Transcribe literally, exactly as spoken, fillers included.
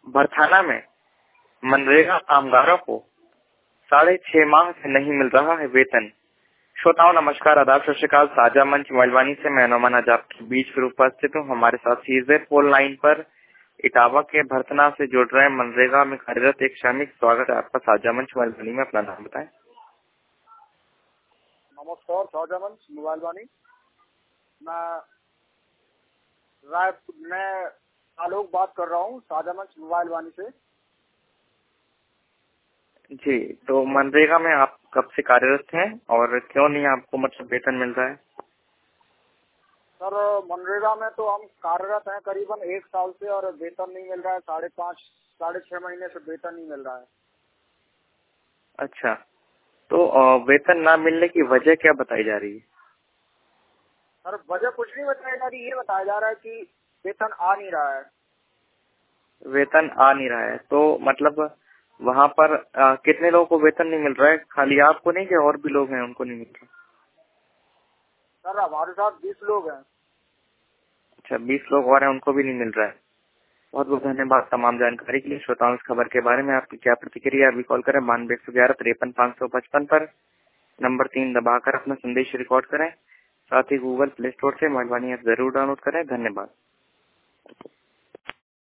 बरथाना में मनरेगा कामगारों को साढ़े छह माह से नहीं मिल रहा है वेतन। श्रोताओं नमस्कार, आदाब, सत श्री अकाल। साझा मंच मोबाइलवाणी से मैं नौमान आज आपके बीच फिर उपस्थित हूँ। हमारे साथ सीधे फोन लाइन पर इटावा के भरथना से जुड़ रहे मनरेगा में कार्यरत एक श्रमिक। स्वागत है आपका साझा मंच मोबाइलवाणी में। अपना नाम बताएं। नमस्कार, साझा मंच मोबाइलवाणी। मैं रायपुर में आलोक बात कर रहा हूँ, साझा मंच मोबाइलवाणी से। जी, तो मनरेगा में आप कब से कार्यरत हैं और क्यों नहीं आपको मतलब वेतन मिल रहा है? सर, मनरेगा में तो हम कार्यरत हैं करीबन एक साल से और वेतन नहीं मिल रहा है। साढ़े पाँच साढ़े छह महीने से वेतन नहीं मिल रहा है। अच्छा, तो वेतन ना मिलने की वजह क्या बताई जा रही है? सर, वजह कुछ नहीं बताई जा रही, ये बताया जा रहा है कि वेतन आ नहीं रहा है। वेतन आ नहीं रहा है तो मतलब वहाँ पर आ, कितने लोगों को वेतन नहीं मिल रहा है? खाली आपको नहीं कि और भी लोग हैं उनको नहीं मिल रहा? सर, हमारे साथ बीस लोग हैं। अच्छा, बीस लोग और हैं, उनको भी नहीं मिल रहा है। बहुत बहुत धन्यवाद तमाम जानकारी के लिए। श्रोताओं, इस खबर के बारे में आपकी क्या प्रतिक्रिया? अभी कॉल करें बानवे एक सौ ग्यारह तिरपन पाँच सौ पचपन पर, नंबर तीन दबाकर अपना संदेश रिकॉर्ड करें। साथ ही गूगल प्ले स्टोर से मोबाइलवाणी ऐप जरूर डाउनलोड करें। धन्यवाद।